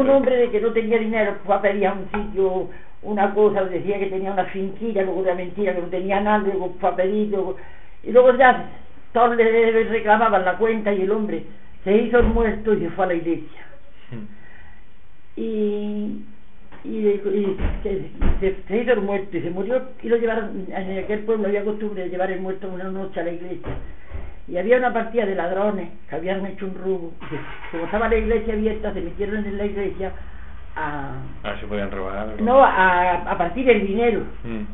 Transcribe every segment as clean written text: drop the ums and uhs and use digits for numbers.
un hombre de que no tenía dinero fue a pedir a un sitio una cosa, decía que tenía una finquilla, luego era mentira, que no tenía nada, luego fue a pedir, y luego ya todos le reclamaban la cuenta y el hombre se hizo el muerto y se fue a la iglesia. Se hizo el muerto y se murió, y lo llevaron. En aquel pueblo había costumbre de llevar el muerto una noche a la iglesia, y había una partida de ladrones que habían hecho un robo, y como estaba la iglesia abierta, se metieron en la iglesia a ver si podían robar algo. No, a partir el dinero.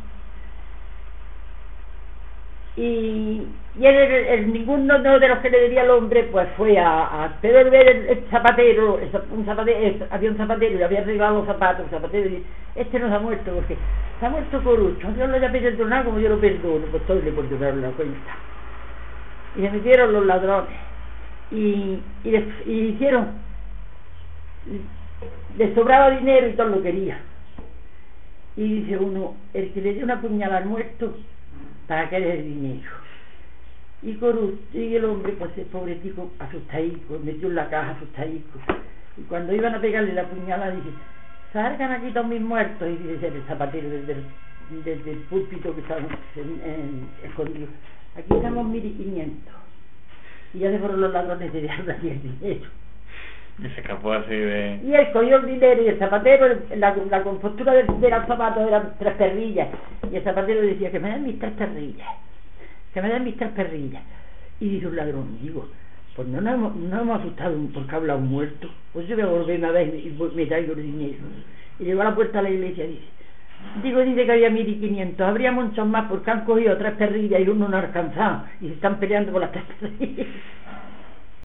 Y ninguno de los que le debía al hombre pues fue pero ver el zapatero, había un zapatero y le había arreglado los zapatos. El zapatero dice: este no se ha muerto porque se ha muerto Corucho, Dios lo haya perdonado como yo lo perdono. Pues todos le perdonaron la cuenta y se metieron los ladrones y hicieron, les sobraba dinero y todo lo quería, y dice uno: el que le dio una puñalada al muerto, ¿para qué el dinero? Y el hombre, pues el pobretico, asustadico, metió en la caja asustadico, y cuando iban a pegarle la puñalada dice: salgan aquí todos mis muertos. Y dice el zapatero desde el púlpito que estaba escondido: aquí estamos 1500. Y ya se fueron los ladrones de dejar aquí el dinero. Y se escapó así de... Y él cogió el dinero, y el zapatero, la compostura de los zapatos eran 3 perrillas, y el zapatero decía: que me den mis 3 perrillas, que me den mis 3 perrillas. Y dice un ladrón: digo, pues no hemos asustado porque ha hablado un muerto, pues yo voy a volverme a ver y me traigo el dinero. Y llegó a la puerta de la iglesia y dice que había 1500, habría muchos más porque han cogido 3 perrillas y uno no ha alcanzado, y se están peleando por las 3 perrillas.